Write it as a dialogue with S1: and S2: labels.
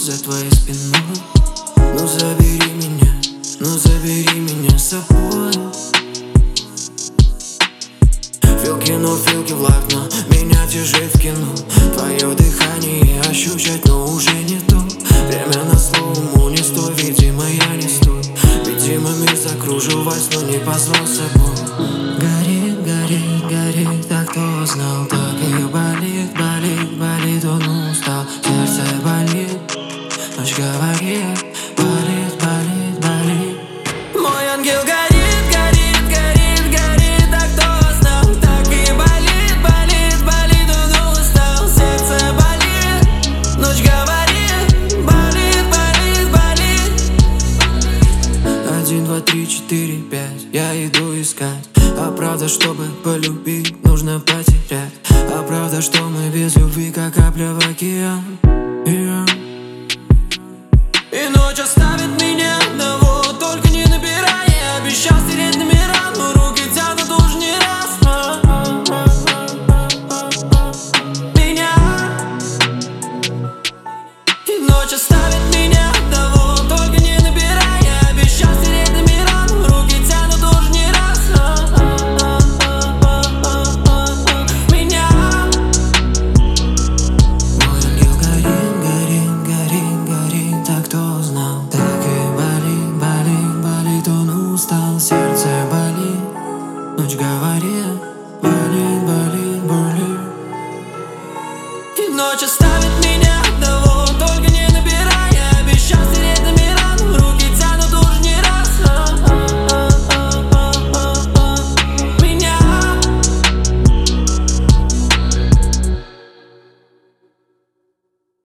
S1: за твоей спиной. Ну забери меня с собой. Филки, но филки в окно, меня тяжеет в кино. Твое дыхание ощущать, но уже не то. Время на слому, не стой, видимо я не стой. Видимо мир закружил во сну, не позвал с собой. Горит, горит, горит, так кто знал, так и болит, болит, болит, он устал. Сердце болит, ночь говорит, болит, болит, болит. Мой ангел горит, горит, горит, горит, так кто знал, так и болит, болит, болит, он устал. Сердце болит, ночь говорит, болит, болит, болит. 1, 2, 3, 4, 5, я иду искать. А правда, чтобы полюбить, нужно потерять. А правда, что мы без любви, как капля в океан. И ночь оставит меня одного, только не набирай. Я обещал стереть номера, но руки тянут уж не раз меня. И ночь оставит меня одного, только не набирай. Я обещал стереть номера, но руки тянут уж не раз меня. Мой ангел горит, горит, горит, горит, так кто знал, так и болит, болит, болит, он устал. Сердце болит, ночь говорит, болит, болит, болит. И ночь оставит